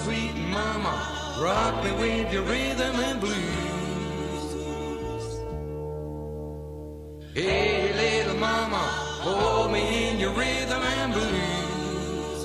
sweet mama, rock me with your rhythm and blues. Hey, little mama, hold me in your rhythm and blues.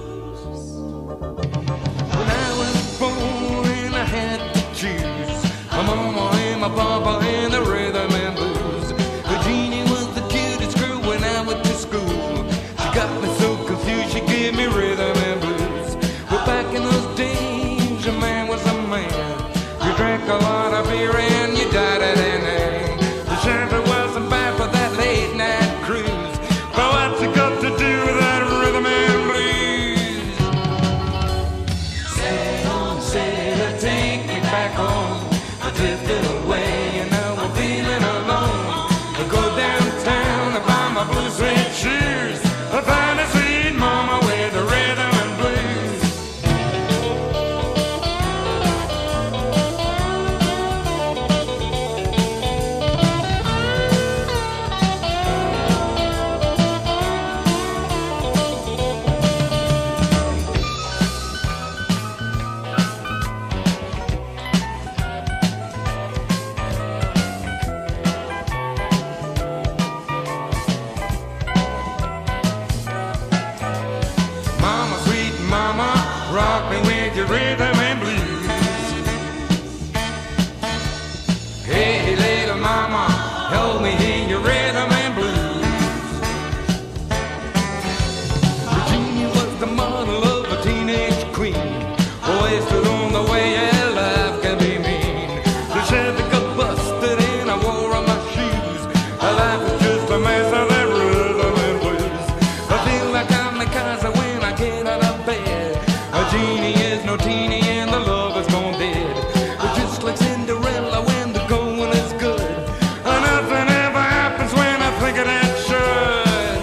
When I was born, I had to choose my mama and my papa in the rhythm and blues. Virginia was the cutest girl when I went to school. She got me so confused, she gave me rhythm and blues. But back in those days, a man was a man. You drank a lot of beer and you died at NA. The shelter wasn't bad for that late night cruise. But what's it got to do with that rhythm and blues? Sail, sailor, take me back home. I drifted away and now I'm feeling alone. I go downtown to buy my blue suede shoes. I find a sweet mama with the rhythm and blues. Mama, sweet mama, rock me with your rhythm and blues. Hey, little mama, hold me in your rhythm and blues. Virginia was the model of a teenage queen, always stood on the way, yeah, life can be mean. The Chevy got busted and I wore on my shoes. Her life was just a mess of that rhythm and blues. I feel like I'm the Kaiser when I get out of bed. A genie is no teenie and the love is gone dead. But just like Cinderella when the going is good, nothing ever happens when I think it should.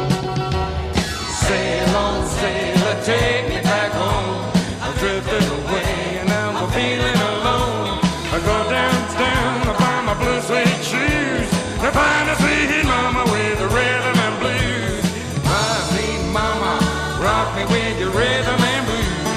Sail on, sailor, take me back home. I drifted away and now I'm feeling alone. I go downtown, I buy my blue suede shoes. I find a sweet mama with the rhythm and blues. My sweet mama, rock me with your rhythm and blues.